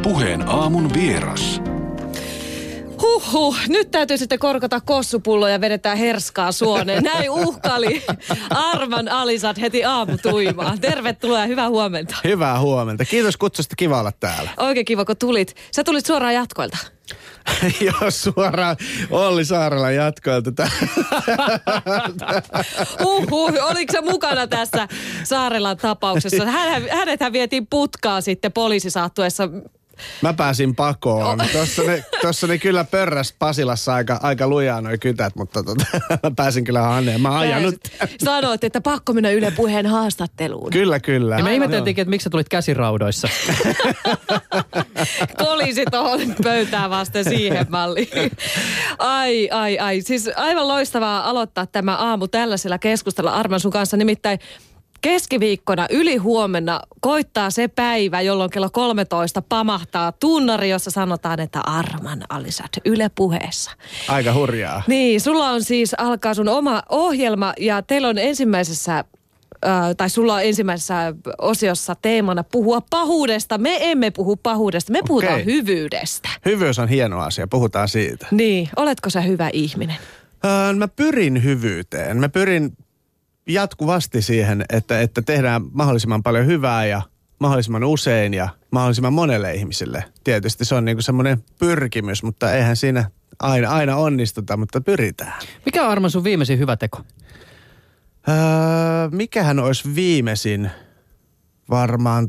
Puheen aamun vieras. Nyt täytyy sitten korkata kossupullo ja vedetään herskaa suoneen. Näin uhkaili Arman Alisat heti aamutuimaan. Tervetuloa ja hyvää huomenta. Hyvää huomenta. Kiitos kutsusta, kiva olla täällä. Oikein kiva, kun tulit. Sä tulit suoraan jatkoilta. Joo, suoraan Olli Saarelan jatkoilta. Oliko sä mukana tässä Saarelan tapauksessa? Hänethän vietiin putkaan sitten poliisisaattuessa. Mä pääsin pakoon. Tossa ne kyllä pörräs Pasilassa aika lujaa noi kytät, mutta mä pääsin kyllä Hanneen. Mä ajanut. Sanoit, että pakko mennä Yle Puheen haastatteluun. Kyllä. Ja me ihmeteltiinkin, että miksi sä tulit käsiraudoissa. Kolisi tuohon pöytään vasten siihen malliin. Ai. Siis aivan loistavaa aloittaa tämä aamu tällaisella keskustella Arman sun kanssa. Nimittäin keskiviikkona ylihuomenna koittaa se päivä, jolloin kello 13 pamahtaa tunnari, jossa sanotaan, että Arman Alisat Yle Puheessa. Aika hurjaa. Niin, sulla on siis alkaa sun oma ohjelma ja teillä on sulla on ensimmäisessä osiossa teemana puhua pahuudesta. Me emme puhu pahuudesta, me puhutaan hyvyydestä. Hyvyys on hieno asia, puhutaan siitä. Niin, oletko sä hyvä ihminen? Mä pyrin hyvyyteen. Mä pyrin jatkuvasti siihen, että tehdään mahdollisimman paljon hyvää ja mahdollisimman usein ja mahdollisimman monelle ihmiselle. Tietysti se on niinku semmoinen pyrkimys, mutta eihän siinä aina onnistuta, mutta pyritään. Mikä on Arman sun viimeisin hyvä teko? Mikähän olisi viimeisin? Varmaan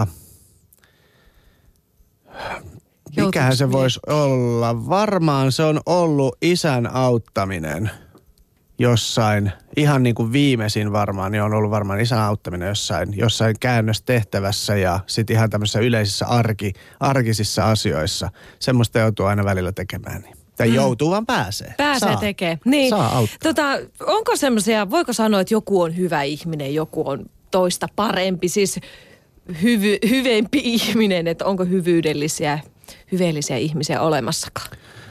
mikähän se voisi olla? Varmaan se on ollut isän auttaminen jossain, ihan niin kuin viimeisin varmaan, niin on ollut varmaan isän auttaminen jossain käännöstehtävässä ja sitten ihan tämmöisissä yleisissä arkisissa asioissa. Semmoista joutuu aina välillä tekemään. Tai joutuu vaan pääsee. Pääsee tekemään. Niin. Saa auttaa. Onko semmoisia, voiko sanoa, että joku on hyvä ihminen, joku on toista parempi, siis hyveempi ihminen, että onko hyveellisiä ihmisiä olemassakaan?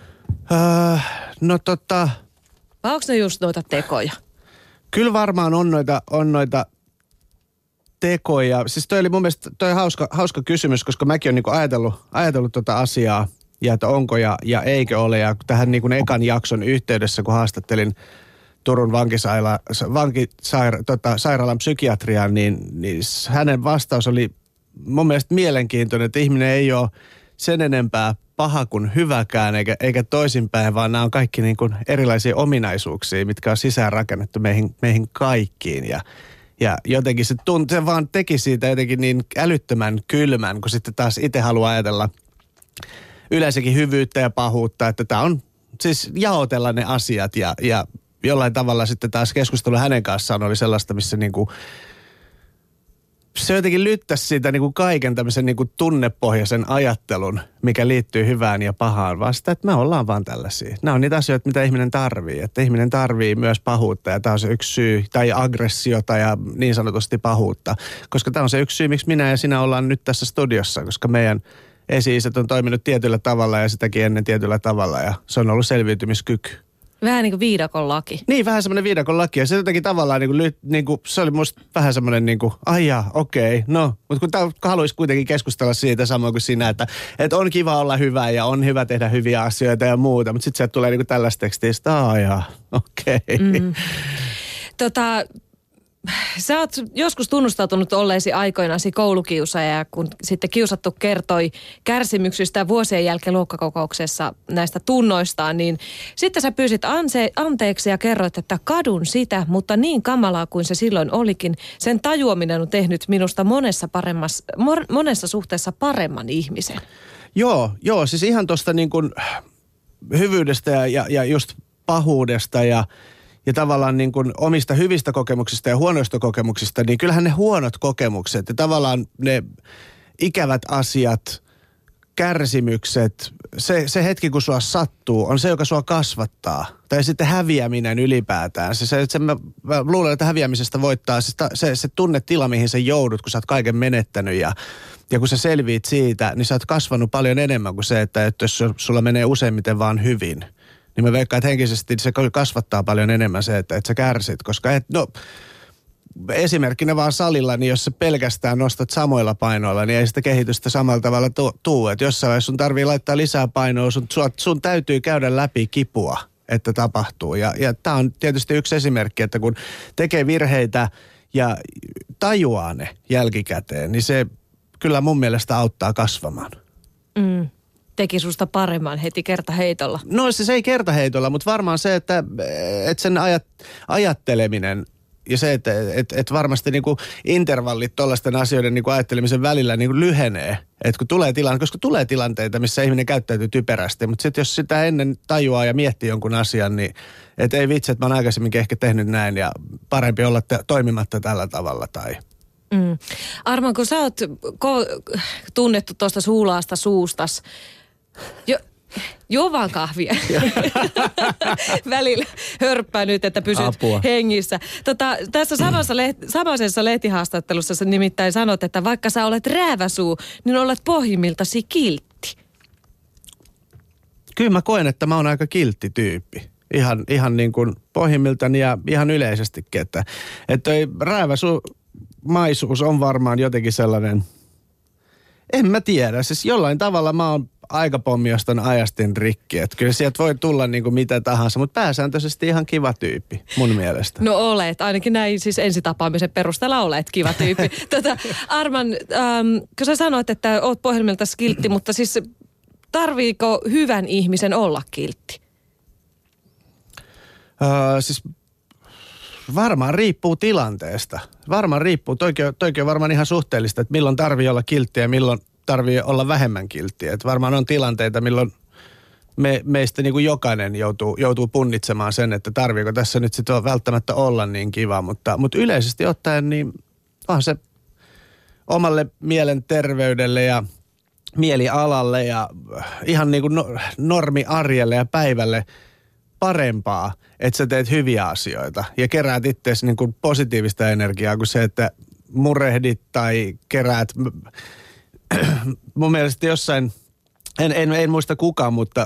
Vai onko ne just noita tekoja? Kyllä varmaan on noita tekoja. Siis toi oli mun mielestä hauska kysymys, koska mäkin olen niinku ajatellut tota asiaa ja että onko ja eikö ole. Ja tähän niinku ekan jakson yhteydessä, kun haastattelin Turun vankisairaalan psykiatriaa, niin hänen vastaus oli mun mielestä mielenkiintoinen, että ihminen ei ole sen enempää paha kuin hyväkään, eikä toisinpäin, vaan nämä on kaikki niin kuin erilaisia ominaisuuksia, mitkä on sisäänrakennettu meihin kaikkiin. Ja jotenkin se vaan teki siitä jotenkin niin älyttömän kylmän, kun sitten taas itse haluaa ajatella yleensäkin hyvyyttä ja pahuutta, että tämä on siis jaotella ne asiat ja jollain tavalla sitten taas keskustelu hänen kanssaan oli sellaista, missä niinku se jotenkin lyttäisi siitä niinku kaiken tämmöisen niinku tunnepohjaisen ajattelun, mikä liittyy hyvään ja pahaan, vaan sitä, että me ollaan vaan tällaisia. Nämä on niitä asioita, mitä ihminen tarvii. Että ihminen tarvii myös pahuutta ja tämä on se yksi syy, tai aggressiota ja niin sanotusti pahuutta. Koska tämä on se yksi syy, miksi minä ja sinä ollaan nyt tässä studiossa, koska meidän esi-isät on toiminut tietyllä tavalla ja sitäkin ennen tietyllä tavalla ja se on ollut selviytymiskyky. Vähän niin kuin viidakon laki. Niin, vähän semmoinen viidakon laki. Ja se jotenkin tavallaan, se oli musta vähän semmoinen okei. No, mutta kun haluaisi kuitenkin keskustella siitä samoin kuin sinä, että on kiva olla hyvä ja on hyvä tehdä hyviä asioita ja muuta. Mutta sitten sieltä tulee tällaista tekstistä, okei. Sä oot joskus tunnustautunut olleesi aikoinasi koulukiusaaja, kun sitten kiusattu kertoi kärsimyksistä vuosien jälkeen luokkakokouksessa näistä tunnoistaan, niin sitten sä pyysit anteeksi ja kerroit, että kadun sitä, mutta niin kamalaa kuin se silloin olikin, sen tajuaminen on tehnyt minusta monessa suhteessa paremman ihmisen. Joo, siis ihan tuosta niin kuin hyvyydestä ja just pahuudesta ja tavallaan niin kuin omista hyvistä kokemuksista ja huonoista kokemuksista, niin kyllähän ne huonot kokemukset ja tavallaan ne ikävät asiat, kärsimykset, se hetki kun sua sattuu, on se, joka sua kasvattaa. Tai sitten häviäminen ylipäätään. Mä luulen, että häviämisestä voittaa se tunnetila, mihin sä joudut, kun sä oot kaiken menettänyt ja kun sä selviit siitä, niin sä oot kasvanut paljon enemmän kuin se, että jos sulla menee useimmiten vaan hyvin. Niin mä veikkaan, että henkisesti se kasvattaa paljon enemmän se, että sä kärsit, koska esimerkkinä vaan salilla, niin jos sä pelkästään nostat samoilla painoilla, niin ei sitä kehitystä samalla tavalla tuu. Että jossain vaiheessa sun tarvii laittaa lisää painoa, sun täytyy käydä läpi kipua, että tapahtuu. Ja tää on tietysti yksi esimerkki, että kun tekee virheitä ja tajuaa ne jälkikäteen, niin se kyllä mun mielestä auttaa kasvamaan. Teki susta paremman heti kertaheitolla. No se ei kertaheitolla, mutta varmaan se, että sen ajatteleminen ja se, että varmasti niinku intervallit tollaisten asioiden niinku ajattelemisen välillä niinku lyhenee. Että kun tulee tilanne, koska tulee tilanteita, missä ihminen käyttäytyy typerästi, mutta sitten jos sitä ennen tajuaa ja miettii jonkun asian, niin että ei vitsi, että mä oon aikaisemminkin ehkä tehnyt näin ja parempi olla toimimatta tällä tavalla tai... Arman, kun sä oot tunnettu tuosta suulaasta suustas, juo vaan kahvia. Välillä hörppää nyt, että pysyt hengissä. Tässä samaisessa lehtihaastattelussa sä nimittäin sanot, että vaikka sä olet rääväsuu, niin olet pohjimmiltasi kiltti. Kyllä mä koen, että mä oon aika kiltti tyyppi. Ihan niin kuin pohjimmiltani ja ihan yleisestikin, että toi rääväsuumaisuus on varmaan jotenkin sellainen, en mä tiedä, siis jollain tavalla mä oon aikapommi, josta on ajastin rikki. Että kyllä sieltä voi tulla niin kuin mitä tahansa, mutta pääsääntöisesti ihan kiva tyyppi mun mielestä. No olet, ainakin näin siis ensitapaamisen perusteella olet kiva tyyppi. Arman, kun sä sanoit, että oot pohjimmilta kiltti, mutta siis tarviiko hyvän ihmisen olla kiltti? Siis varmaan riippuu tilanteesta. Varmaan riippuu. Toikin on varmaan ihan suhteellista, että milloin tarvii olla kiltti ja milloin tarvii olla vähemmän kilttiä. Että varmaan on tilanteita, milloin meistä niin kuin jokainen joutuu punnitsemaan sen, että tarviiko tässä nyt sitten välttämättä olla niin kiva. Mutta yleisesti ottaen niin on se omalle mielenterveydelle ja mielialalle ja ihan niin kuin normiarjelle ja päivälle parempaa, että sä teet hyviä asioita ja keräät itseäsi niin kuin positiivista energiaa kuin se, että murehdit tai keräät. Mun mielestä jossain, en muista kukaan, mutta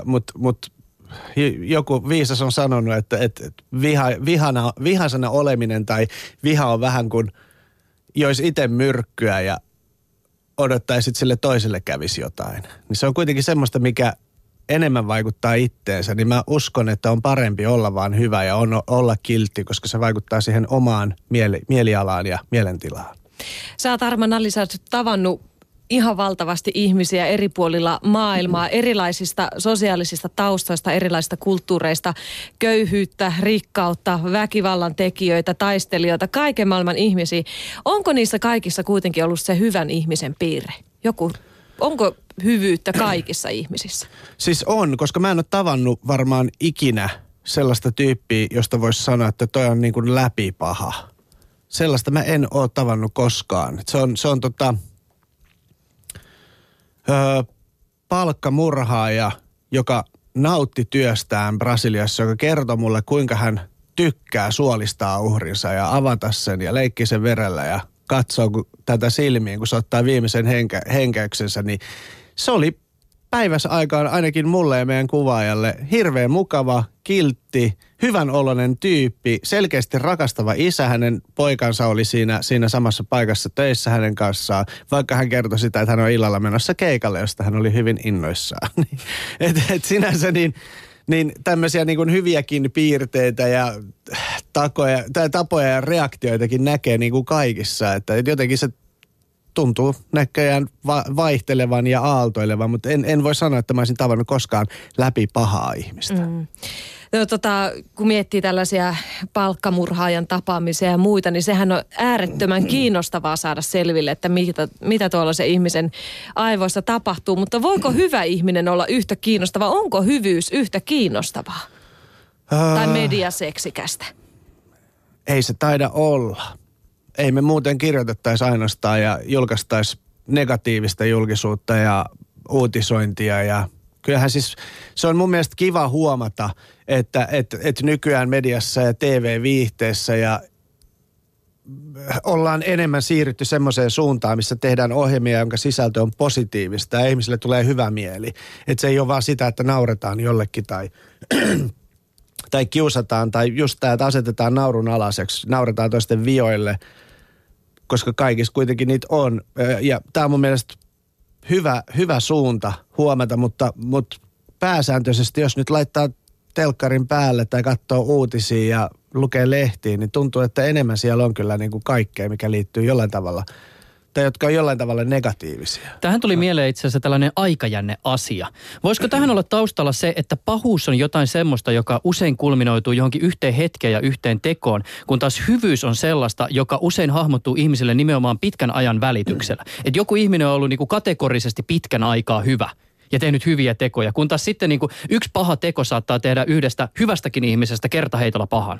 joku viisas on sanonut, että vihasana oleminen tai viha on vähän kuin jois itse myrkkyä ja odottaisit sille toiselle kävisi jotain. Niin se on kuitenkin semmoista, mikä enemmän vaikuttaa itteensä, niin mä uskon, että on parempi olla vaan hyvä ja olla kiltti, koska se vaikuttaa siihen omaan mielialaan ja mielentilaan. Sä oot, Arman Alli, sä oot tavannut ihan valtavasti ihmisiä eri puolilla maailmaa, erilaisista sosiaalisista taustoista, erilaisista kulttuureista, köyhyyttä, rikkautta, väkivallan tekijöitä, taistelijoita, kaiken maailman ihmisiä. Onko niissä kaikissa kuitenkin ollut se hyvän ihmisen piirre? Onko hyvyyttä kaikissa ihmisissä? Siis on, koska mä en ole tavannut varmaan ikinä sellaista tyyppiä, josta voisi sanoa, että toi on niin kuin läpipaha. Sellaista mä en ole tavannut koskaan. Se on palkkamurhaaja, joka nautti työstään Brasiliassa, joka kertoi mulle, kuinka hän tykkää suolistaa uhrinsa ja avata sen ja leikki sen verellä ja katsoo tätä silmiin, kun se ottaa viimeisen henkäyksensä, niin se oli päivässä aikaan ainakin mulle ja meidän kuvaajalle hirveän mukava, kiltti, hyvän oloinen tyyppi, selkeästi rakastava isä. Hänen poikansa oli siinä samassa paikassa töissä hänen kanssaan, vaikka hän kertoi sitä, että hän on illalla menossa keikalle, josta hän oli hyvin innoissaan. Et sinänsä niin tämmöisiä niin kuin hyviäkin piirteitä ja tapoja ja reaktioitakin näkee niin kuin kaikissa, että jotenkin se tuntuu näköjään vaihtelevan ja aaltoilevan, mutta en voi sanoa, että mä olisin tavannut koskaan läpi pahaa ihmistä. No, kun miettii tällaisia palkkamurhaajan tapaamisia ja muita, niin sehän on äärettömän kiinnostavaa saada selville, että mitä tuolla se ihmisen aivoissa tapahtuu. Mutta voiko hyvä ihminen olla yhtä kiinnostavaa? Onko hyvyys yhtä kiinnostavaa? Tai mediaseksikästä? Ei se taida olla. Ei me muuten kirjoitettaisi ainoastaan ja julkaistaisi negatiivista julkisuutta ja uutisointia ja kyllähän siis se on mun mielestä kiva huomata, että nykyään mediassa ja TV-viihteessä ja ollaan enemmän siirrytty semmoiseen suuntaan, missä tehdään ohjelmia, jonka sisältö on positiivista ja ihmisille tulee hyvä mieli. Että se ei ole vaan sitä, että nauretaan jollekin tai tai kiusataan tai just tämä, että asetetaan naurun alaiseksi, nauretaan toisten vioille, koska kaikissa kuitenkin niitä on. Ja tämä on mun mielestä hyvä suunta huomata, mutta pääsääntöisesti, jos nyt laittaa telkkarin päälle tai katsoo uutisia ja lukee lehtiä, niin tuntuu, että enemmän siellä on kyllä niin kuin kaikkea, mikä liittyy jollain tavalla, tai jotka on jollain tavalla negatiivisia. Tähän tuli mieleen itse asiassa tällainen aikajänne-asia. Voisiko tähän olla taustalla se, että pahuus on jotain semmoista, joka usein kulminoituu johonkin yhteen hetkeen ja yhteen tekoon, kun taas hyvyys on sellaista, joka usein hahmottuu ihmisille nimenomaan pitkän ajan välityksellä. Että joku ihminen on ollut niin kuin kategorisesti pitkän aikaa hyvä ja tehnyt hyviä tekoja, kun taas sitten niin kuin yksi paha teko saattaa tehdä yhdestä hyvästäkin ihmisestä kertaheitolla pahan.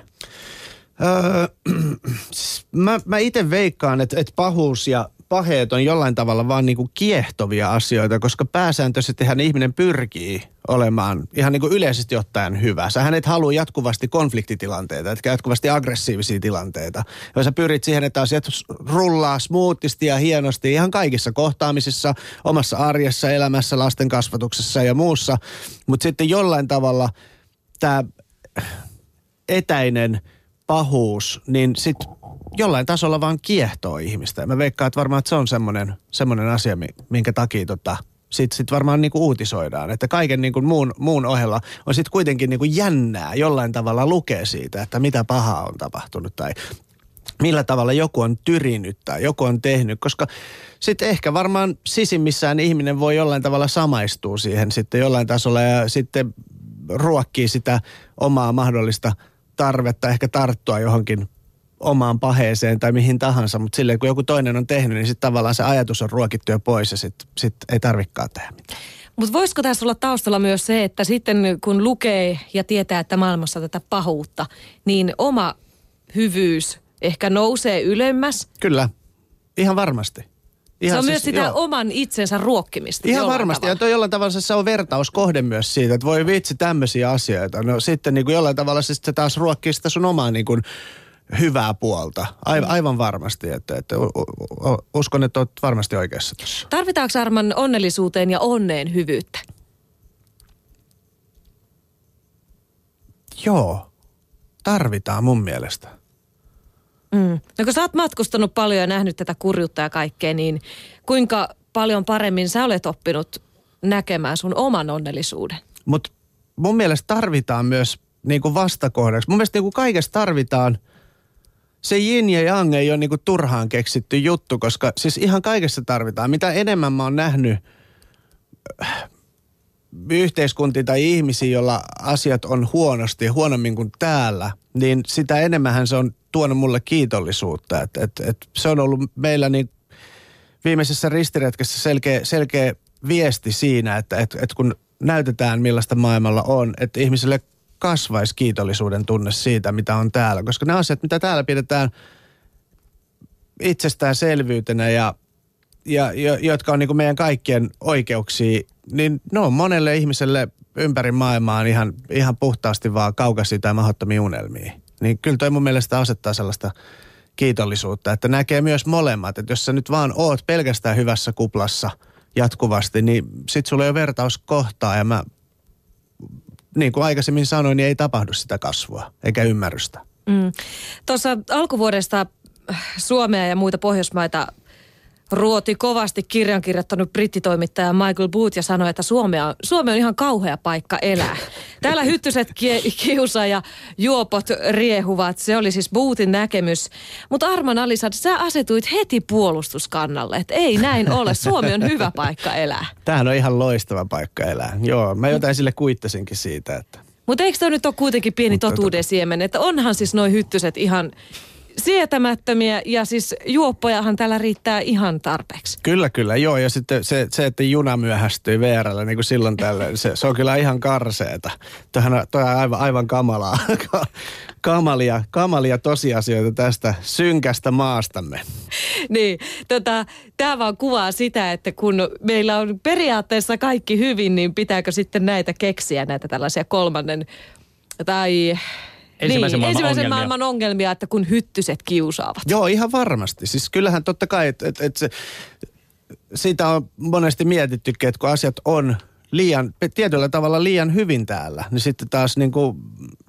Mä itse veikkaan, että pahuus ja paheet on jollain tavalla vaan niinku kiehtovia asioita, koska pääsääntöisestihän ihminen pyrkii olemaan ihan niinku yleisesti ottaen hyvä. Sähän et halua jatkuvasti konfliktitilanteita, etkä jatkuvasti aggressiivisia tilanteita. Ja sä pyrit siihen, että asiat rullaa smoothisti ja hienosti ihan kaikissa kohtaamisissa, omassa arjessa, elämässä, lasten kasvatuksessa ja muussa. Mutta sitten jollain tavalla tämä etäinen pahuus, niin sitten jollain tasolla vaan kiehtoo ihmistä. Ja mä veikkaan, että varmaan että se on semmoinen asia, minkä takia sit varmaan niinku uutisoidaan. Että kaiken niinku muun ohella on sitten kuitenkin niinku jännää jollain tavalla lukee siitä, että mitä pahaa on tapahtunut tai millä tavalla joku on tyrinyt tai joku on tehnyt. Koska sitten ehkä varmaan sisimmissään ihminen voi jollain tavalla samaistua siihen sitten jollain tasolla ja sitten ruokkii sitä omaa mahdollista tarvetta ehkä tarttua johonkin omaan paheeseen tai mihin tahansa, mutta silleen kun joku toinen on tehnyt, niin sitten tavallaan se ajatus on ruokittu jo pois ja sitten ei tarvikaan tehdä mitään. Mutta voisiko tässä olla taustalla myös se, että sitten kun lukee ja tietää, että maailmassa tätä pahuutta, niin oma hyvyys ehkä nousee ylemmäs? Kyllä, ihan varmasti. Ihan se on siis, myös sitä oman itsensä ruokkimista. Ihan varmasti. Tavalla. Ja toi jollain tavalla se on vertauskohde myös siitä, että voi vitsi tämmöisiä asioita. No sitten niin kuin jollain tavalla se taas ruokkii sitä sun omaa niin kuin hyvää puolta. Aivan varmasti. Että uskon, että olet varmasti oikeassa tuossa. Tarvitaanko Arman onnellisuuteen ja onneen hyvyyttä? Joo, tarvitaan mun mielestä. No kun sä oot matkustanut paljon ja nähnyt tätä kurjuutta ja kaikkea, niin kuinka paljon paremmin sä olet oppinut näkemään sun oman onnellisuuden? Mutta mun mielestä tarvitaan myös niinku vastakohdaksi. Mun mielestä niinku kaikessa tarvitaan, se yin ja yang ei ole niinku turhaan keksitty juttu, koska siis ihan kaikessa tarvitaan. Mitä enemmän mä oon nähnyt yhteiskuntia tai ihmisiä, joilla asiat on huonosti ja huonommin kuin täällä, niin sitä enemmän se on tuonut mulle kiitollisuutta. Et se on ollut meillä niin viimeisessä ristiretkessä selkeä viesti siinä, että kun näytetään millaista maailmalla on, että ihmisille kasvaisi kiitollisuuden tunne siitä, mitä on täällä. Koska ne asiat, mitä täällä pidetään itsestäänselvyytenä ja jotka on niin kuin meidän kaikkien oikeuksia, niin ne on monelle ihmiselle ympäri maailmaa ihan puhtaasti vaan kaukaisia tai mahdottomia unelmia. Niin kyllä toi mun mielestä asettaa sellaista kiitollisuutta, että näkee myös molemmat. Että jos sä nyt vaan oot pelkästään hyvässä kuplassa jatkuvasti, niin sit sulla ei ole vertauskohtaa ja mä, niin kuin aikaisemmin sanoin, niin ei tapahdu sitä kasvua eikä ymmärrystä. Tuossa alkuvuodesta Suomea ja muita Pohjoismaita ruoti kovasti kirjan kirjoittanut brittitoimittaja Michael Booth ja sanoi, että Suomi on ihan kauhea paikka elää. Täällä hyttyset kiusaa ja juopot riehuvat. Se oli siis Boothin näkemys. Mutta Arman Alisad, sä asetuit heti puolustuskannalle. Että ei näin ole. Suomi on hyvä paikka elää. Tämähän on ihan loistava paikka elää. Joo, mä jotain sille kuittasinkin siitä, että... Mutta eikö toi nyt ole kuitenkin pieni totuuden siemen, että onhan siis noi hyttyset ihan sietämättömiä ja siis juoppojahan täällä riittää ihan tarpeeksi. Kyllä, joo. Ja sitten se että juna myöhästyi VR:llä niin kuin silloin tällöin, se on kyllä ihan karseeta. Toi on aivan kamalaa. Kamalia tosiasioita tästä synkästä maastamme. Niin, tämä vaan kuvaa sitä, että kun meillä on periaatteessa kaikki hyvin, niin pitääkö sitten näitä keksiä, näitä tällaisia kolmannen tai... Ensimmäisen maailman ongelmia, että kun hyttyset kiusaavat. Joo, ihan varmasti. Siis kyllähän totta kai, että siitä on monesti mietittykin, että kun asiat on tietyllä tavalla liian hyvin täällä, niin sitten taas niin kuin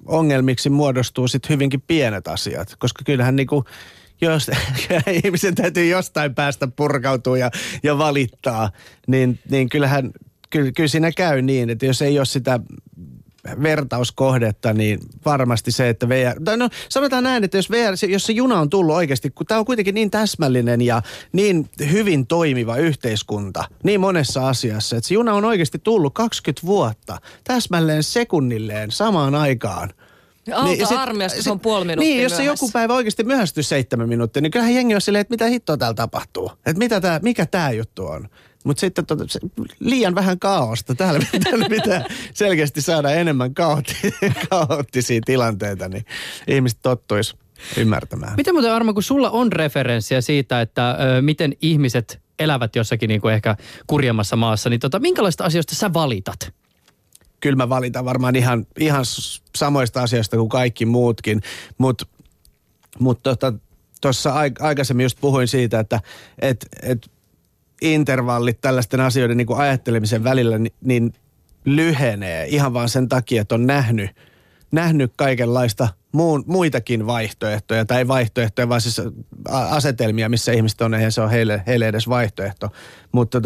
ongelmiksi muodostuu sitten hyvinkin pienet asiat, koska kyllähän niinku, jos ihmisen täytyy jostain päästä purkautua ja valittaa, niin kyllähän kyllä siinä käy niin, että jos ei ole sitä vertauskohdetta, niin varmasti se, että no sanotaan näin, että jos se juna on tullut oikeasti, kun tämä on kuitenkin niin täsmällinen ja niin hyvin toimiva yhteiskunta, niin monessa asiassa, että se juna on oikeasti tullut 20 vuotta täsmälleen sekunnilleen samaan aikaan. Armeijasta se on puoli minuuttia niin, jos se joku päivä oikeasti myöhästyy 7 minuuttia, niin kyllähän jengi on silleen, että mitä hittoa täällä tapahtuu. Että mikä tämä juttu on. Mutta sitten liian vähän kaaosta. Täällä pitää selkeästi saada enemmän kaoottisia tilanteita, niin ihmiset tottuisi ymmärtämään. Miten muuten, Armo, kun sulla on referenssiä siitä, että miten ihmiset elävät jossakin niin kuin ehkä kurjemmassa maassa, niin minkälaista asioista sä valitat? Kyllä mä valitan varmaan ihan samoista asioista kuin kaikki muutkin, mutta tuossa aikaisemmin just puhuin siitä, että intervallit tällaisten asioiden niin kuin ajattelemisen välillä niin lyhenee ihan vaan sen takia, että on nähnyt kaikenlaista muitakin vaihtoehtoja, tai vaihtoehtoja, vaan siis asetelmia, missä ihmiset on, eihän se ole heille edes vaihtoehto. Mutta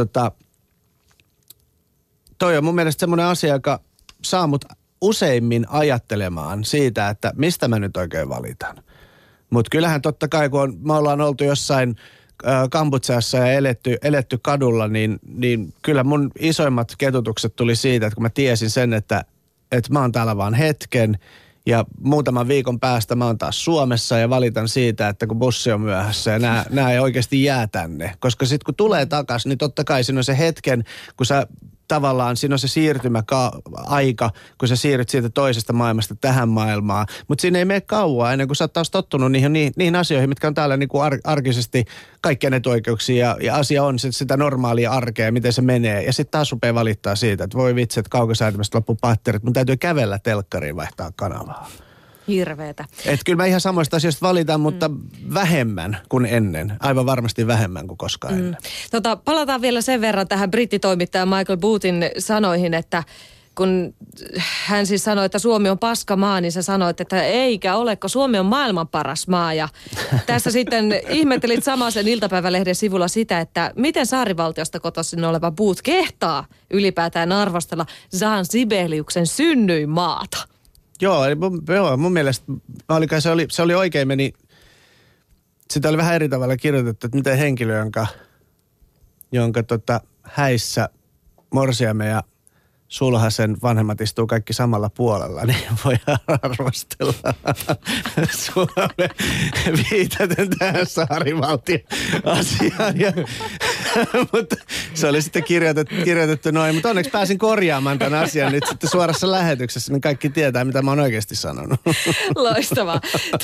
toi on mun mielestä semmoinen asia, joka saa mut useimmin ajattelemaan siitä, että mistä mä nyt oikein valitan. Mutta kyllähän totta kai, kun me ollaan oltu jossain Kambodžassa ja eletty kadulla, niin kyllä mun isoimmat ketutukset tuli siitä, että kun mä tiesin sen, että mä oon täällä vaan hetken ja muutaman viikon päästä mä oon taas Suomessa ja valitan siitä, että kun bussi on myöhässä ja nämä ei oikeasti jää tänne. Koska sitten kun tulee takaisin, niin totta kai siinä on se hetken, kun sä tavallaan siinä on se siirtymäaika, kun sä siirryt siitä toisesta maailmasta tähän maailmaan. Mutta siinä ei mene kauaa ennen kuin sä oot taas tottunut niihin asioihin, mitkä on täällä niinku arkisesti kaikkien etuoikeuksia ja asia on sitä normaalia arkea, miten se menee. Ja sitten taas rupeaa valittaa siitä, että voi vitsi, että kaukosäätimestä loppuu patterit, mun täytyy kävellä telkkariin vaihtaa kanavaa. Hirveetä. Että kyllä mä ihan samoista asioista valitan, mutta vähemmän kuin ennen. Aivan varmasti vähemmän kuin koskaan ennen. Palataan vielä sen verran tähän brittitoimittaja Michael Bootin sanoihin, että kun hän siis sanoi, että Suomi on paskamaa, niin sä sanoit, että eikä ole, kun Suomi on maailman paras maa. Ja tässä sitten ihmettelit Samaisen iltapäivälehden sivulla sitä, että miten saarivaltiosta kotoisin oleva Booth kehtaa ylipäätään arvostella Jean Sibeliuksen synnyinmaata. Joo, mun mielestä se oli oikein meni, sitä oli vähän eri tavalla kirjoitettu, että miten henkilö, jonka häissä Morsiamen ja Sulhasen vanhemmat istuu kaikki samalla puolella, niin voi arvostella Suomen viitaten tähän saarivaltio-asiaan. Mutta se oli sitten kirjoitettu noin, mutta onneksi pääsin korjaamaan tämän asian nyt sitten suorassa lähetyksessä, niin kaikki tietää, mitä mä oon oikeasti sanonut. Loistavaa.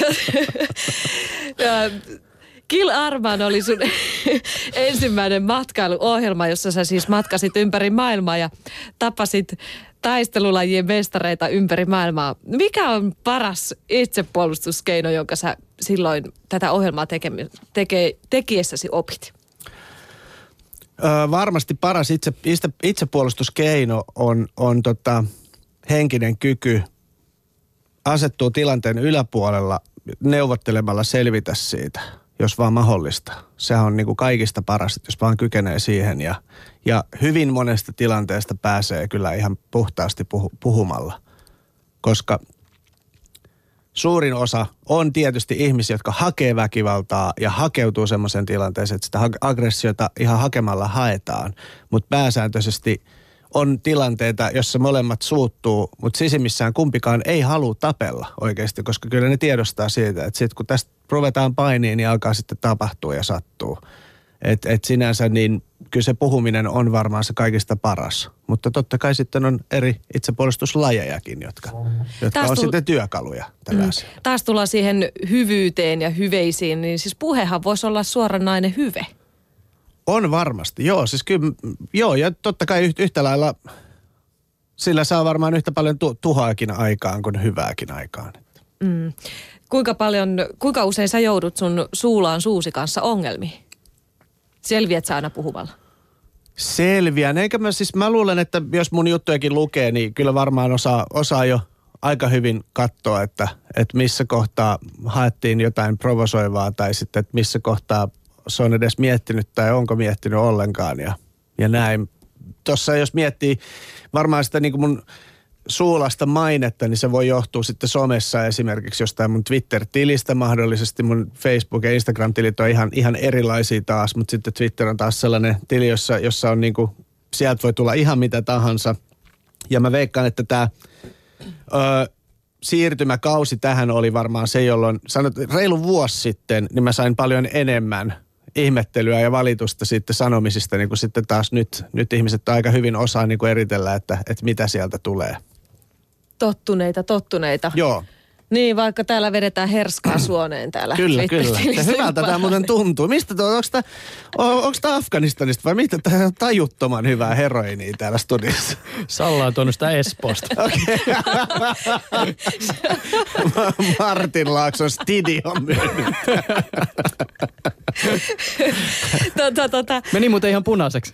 Kill Arman oli sun ensimmäinen matkailuohjelma, jossa sä siis matkasit ympäri maailmaa ja tapasit taistelulajien mestareita ympäri maailmaa. Mikä on paras itsepuolustuskeino, jonka sä silloin tätä ohjelmaa tekiessäsi opit? Varmasti paras itsepuolustuskeino on henkinen kyky asettua tilanteen yläpuolella neuvottelemalla selvitä siitä, jos vaan mahdollista. Sehän on niin kuin kaikista paras, jos vaan kykenee siihen ja hyvin monesta tilanteesta pääsee kyllä ihan puhtaasti puhumalla, koska suurin osa on tietysti ihmisiä, jotka hakee väkivaltaa ja hakeutuu semmoiseen tilanteeseen, että sitä aggressiota ihan hakemalla haetaan, mutta pääsääntöisesti on tilanteita, jossa molemmat suuttuu, mutta sisimmissään kumpikaan ei halua tapella oikeasti, koska kyllä ne tiedostaa siitä, että sitten kun tästä ruvetaan painiin, niin alkaa sitten tapahtua ja sattuu. Et sinänsä niin kyllä se puhuminen on varmaan se kaikista paras, mutta totta kai sitten on eri itsepuolustuslajejakin, jotka on sitten työkaluja tällä asialla. Taas tullaan siihen hyvyyteen ja hyveisiin, niin siis puhehan voisi olla suoranainen hyve. On varmasti, joo. Siis kyllä, joo, ja totta kai yhtä lailla sillä saa varmaan yhtä paljon tuhoakin aikaan kuin hyvääkin aikaan. Kuinka usein sä joudut sun suulaan suusi kanssa ongelmiin? Selviät sä aina puhumalla? Selviän. Eikä mä luulen, että jos mun juttujakin lukee, niin kyllä varmaan osaa jo aika hyvin katsoa, että missä kohtaa haettiin jotain provosoivaa tai sitten, että missä kohtaa se on edes miettinyt tai onko miettinyt ollenkaan ja näin. Tuossa jos miettii varmaan sitä niin kuin mun suulasta mainetta, niin se voi johtua sitten somessa esimerkiksi jostain mun Twitter-tilistä mahdollisesti. Mun Facebook- ja Instagram-tilit on ihan erilaisia taas, mutta sitten Twitter on taas sellainen tili, jossa on niin kuin, sieltä voi tulla ihan mitä tahansa. Ja mä veikkaan, että tämä siirtymäkausi tähän oli varmaan se, jolloin reilu vuosi sitten, niin mä sain paljon enemmän ihmettelyä ja valitusta sitten sanomisista, niin kuin sitten taas nyt ihmiset aika hyvin osaa niin kuin eritellä, että mitä sieltä tulee. Tottuneita. Joo. Niin, vaikka täällä vedetään herskaa suoneen täällä. Kyllä. Ja hyvältä tämä muuten tuntuu. Mistä onko tämä Afganistanista vai mitä tämä tajuttoman hyvää heroinia täällä studiossa? Salla on tuonut sitä Espoosta. Okei. Martin Laakson studion myynyt. Meni muuten ihan punaiseksi.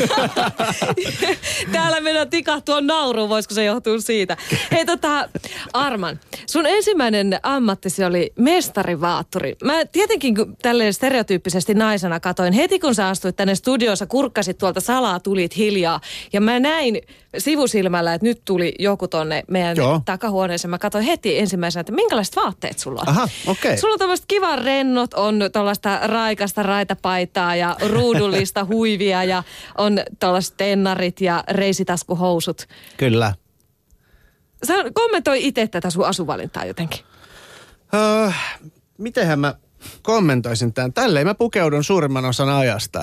Täällä mennään tikahtua nauruun, voisiko se johtua siitä. Hei Arman, sun ensimmäinen ammattisi oli mestarivaatturi. Mä tietenkin tälleen stereotyyppisesti naisena katoin heti kun sä astuit tänne studiossa, kurkkasit tuolta salaa, tulit hiljaa. Ja mä näin sivusilmällä, että nyt tuli joku tonne meidän takahuoneeseen. Mä katsoin heti ensimmäisenä, että minkälaiset vaatteet sulla on. Aha, okei. Okay. Sulla on tämmöiset kivan rennot, on tällaista raikasta raitapaitaa ja ruudullista huivia ja on tällaiset tennarit ja reisitaskuhousut. Kyllä. Sä kommentoi itse tätä sun asuvalintaa jotenkin. Mitenhän mä kommentoisin tämän? Tälleen mä pukeudun suurimman osan ajasta.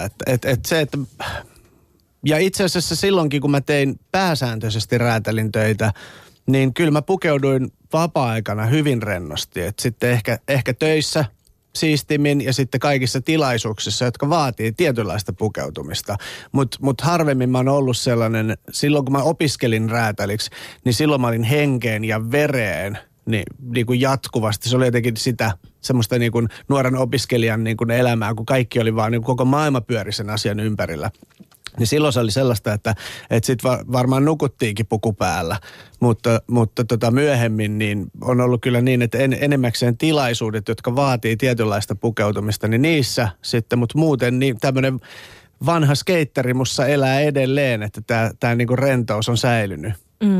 Ja itse asiassa silloinkin, kun mä tein pääsääntöisesti räätälin töitä, niin kyllä mä pukeuduin vapaa-aikana hyvin rennosti. Et sitten ehkä töissä siistimmin ja sitten kaikissa tilaisuuksissa, jotka vaatii tietynlaista pukeutumista. Mut harvemmin mä oon ollut sellainen, silloin kun mä opiskelin räätäliksi, niin silloin mä olin henkeen ja vereen niin kuin jatkuvasti. Se oli jotenkin sitä semmoista niin kuin nuoren opiskelijan niin kuin elämää, kun kaikki oli vaan niin kuin koko maailma pyöri sen asian ympärillä. Niin silloin se oli sellaista, että sitten varmaan nukuttiinkin puku päällä, mutta myöhemmin niin on ollut kyllä niin, että enemmäkseen tilaisuudet, jotka vaatii tietynlaista pukeutumista, niin niissä sitten, mutta muuten niin tämmöinen vanha skeitteri mussa elää edelleen, että tämä niinku rentous on säilynyt.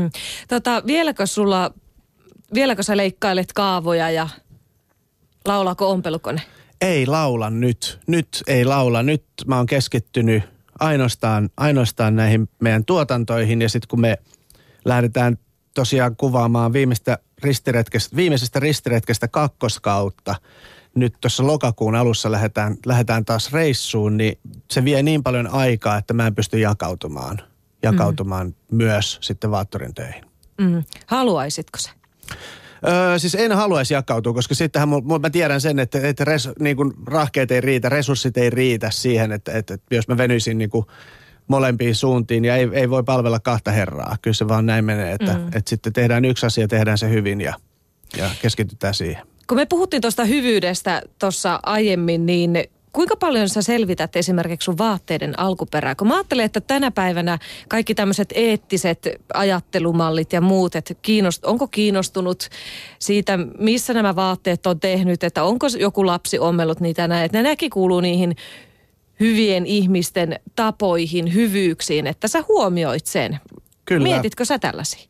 Vieläkö sä leikkailet kaavoja ja laulaako ompelukone? Ei laula nyt. Nyt ei laula. Nyt mä oon keskittynyt ainoastaan näihin meidän tuotantoihin ja sitten kun me lähdetään tosiaan kuvaamaan viimeisestä ristiretkestä kakkoskautta, nyt tuossa lokakuun alussa lähdetään taas reissuun, niin se vie niin paljon aikaa, että mä en pysty jakautumaan myös sitten vaattorin töihin. Haluaisitko se? Siis en haluaisi jakautua, koska sittenhän mä tiedän sen, että niin kuin rahkeet ei riitä, resurssit ei riitä siihen, että jos mä venyisin niin kuin molempiin suuntiin ja ei voi palvella kahta herraa. Kyllä se vaan näin menee, että sitten tehdään yksi asia, tehdään se hyvin ja keskitytään siihen. Kun me puhuttiin tuosta hyvyydestä tuossa aiemmin, niin kuinka paljon sä selvität esimerkiksi sun vaatteiden alkuperää? Kun mä ajattelen, että tänä päivänä kaikki tämmöiset eettiset ajattelumallit ja muut, että onko kiinnostunut siitä, missä nämä vaatteet on tehnyt, että onko joku lapsi ommellut niitä näin, että nämäkin kuuluu niihin hyvien ihmisten tapoihin, hyvyyksiin, että sä huomioit sen. Kyllä. Mietitkö sä tällaisia?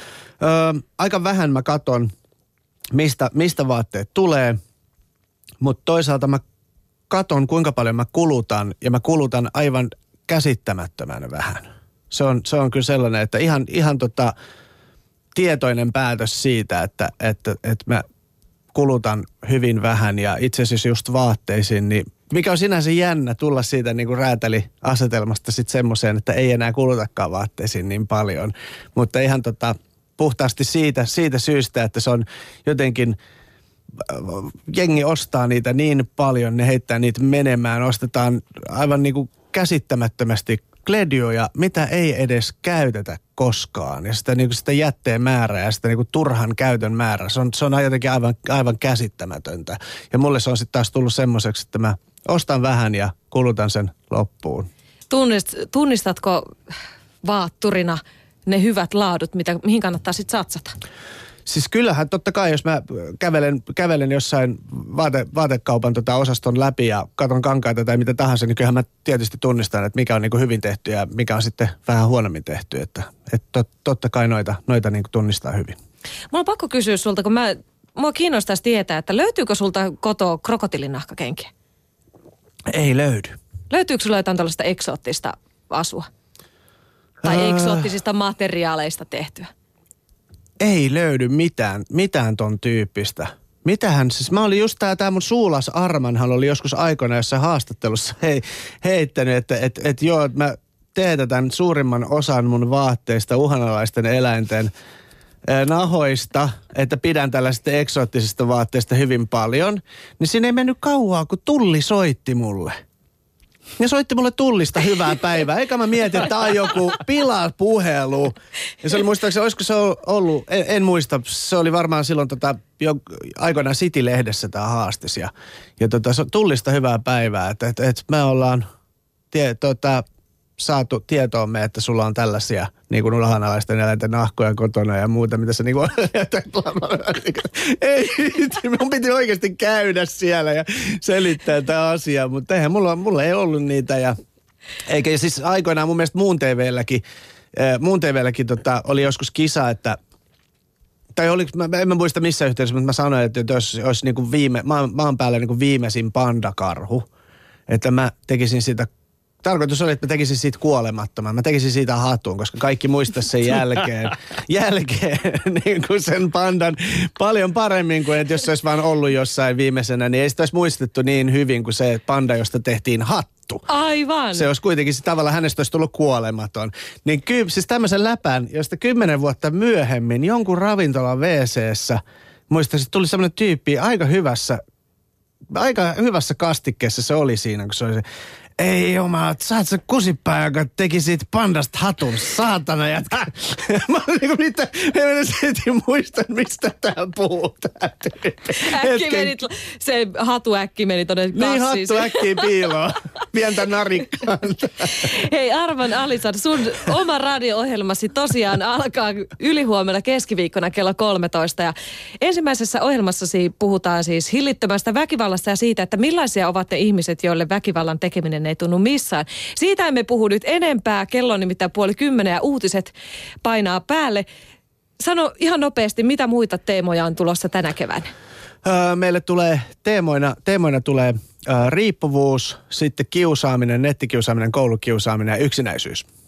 Aika vähän mä katon, mistä vaatteet tulee, mutta toisaalta mä katon, kuinka paljon mä kulutan, ja mä kulutan aivan käsittämättömän vähän. Se on kyllä sellainen, että ihan tietoinen päätös siitä, että mä kulutan hyvin vähän, ja itse asiassa just vaatteisiin, niin mikä on sinänsä jännä tulla siitä niin kuin räätäliasetelmasta sitten semmoiseen, että ei enää kulutakaan vaatteisiin niin paljon. Mutta ihan puhtaasti siitä syystä, että se on jotenkin jengi ostaa niitä niin paljon, ne heittää niitä menemään, ostetaan aivan niin kuin käsittämättömästi kledioja, mitä ei edes käytetä koskaan. Ja sitä, niin kuin sitä jätteen määrää ja sitä niin kuin turhan käytön määrää, se on jotenkin aivan käsittämätöntä. Ja mulle se on sitten taas tullut semmoiseksi, että mä ostan vähän ja kulutan sen loppuun. Tunnistatko vaatturina ne hyvät laadut, mihin kannattaa sitten satsata? Siis kyllähän totta kai, jos mä kävelen jossain vaatekaupan osaston läpi ja katon kankaita tai mitä tahansa, niin kyllähän mä tietysti tunnistan, että mikä on niin kuin hyvin tehty ja mikä on sitten vähän huonommin tehty. Että totta kai noita niin kuin tunnistaa hyvin. Mulla on pakko kysyä sulta, kun mua kiinnostaisi tietää, että löytyykö sulta kotoa krokotiilinahkakenkiä? Ei löydy. Löytyykö sulla jotain tällaista eksoottista asua? Tai eksoottisista materiaaleista tehtyä? Ei löydy mitään ton tyyppistä. Mitähän, siis mä olin just tää mun Suulas Armanhan oli joskus aikoina jossain haastattelussa heittänyt, että joo, että mä teetätän suurimman osan mun vaatteista uhanalaisten eläinten nahoista, että pidän tällaisista eksoottisista vaatteista hyvin paljon, niin siinä ei mennyt kauaa, kun Tulli soitti mulle. Ja soitti mulle Tullista hyvää päivää. Eikä mä mietin, että tää on joku pilapuhelu. Ja se oli muistaakseni, olisiko se ollut, en muista, se oli varmaan silloin aikoinaan City-lehdessä tää haastis. Ja Tullista hyvää päivää, että me ollaan saatu tietoomme, että sulla on tällaisia niin kuin uhanalaisten eläinten nahkoja kotona ja muuta, mitä sä niin kuin ei, mun piti oikeasti käydä siellä ja selittää tämä asia, mutta eihän mulla ei ollut niitä ja eikä siis aikoinaan mun mielestä Muun TVlläkin oli joskus kisa, että tai en mä muista missä yhteydessä, mutta mä sanoin, että jos olisi niin kuin maan päällä niin kuin viimeisin pandakarhu, että mä tekisin sitä. Tarkoitus oli, että mä tekisin siitä kuolemattoman. Mä tekisin siitä hatun, koska kaikki muistaisi sen jälkeen niin kuin sen pandan paljon paremmin kuin, että jos se olisi vaan ollut jossain viimeisenä, niin ei sitä olisi muistettu niin hyvin kuin se panda, josta tehtiin hattu. Aivan. Se olisi kuitenkin tavallaan hänestä olisi tullut kuolematon. Niin siis tämmöisen läpän, josta 10 vuotta myöhemmin jonkun ravintolan WC:ssä, muistaisin, tuli semmoinen tyyppi aika hyvässä kastikkeessa se oli siinä, kun se oli se. Ei jumala, sä oot se kusipää, joka teki siitä pandasta hatun, saatana jätkä. Mä olin niinku mitä, en muista, mistä tää puhutaan. Se hatu äkki meni tonne kassiin. Niin, hattu äkkiin piiloon. Pientä narikkaan. Hei Arman Alisar, sun oma radio-ohjelmasi tosiaan alkaa ylihuomenna keskiviikkona kello 13. Ja ensimmäisessä ohjelmassasi puhutaan siis hillittömästä väkivallasta ja siitä, että millaisia ovat ne ihmiset, joille väkivallan tekeminen ei tunnu missään. Siitä emme puhu nyt enempää. Kello on nimittäin 9:30 ja uutiset painaa päälle. Sano ihan nopeasti, mitä muita teemoja on tulossa tänä keväänä? Meille tulee teemoina tulee riippuvuus, sitten kiusaaminen, nettikiusaaminen, koulukiusaaminen ja yksinäisyys.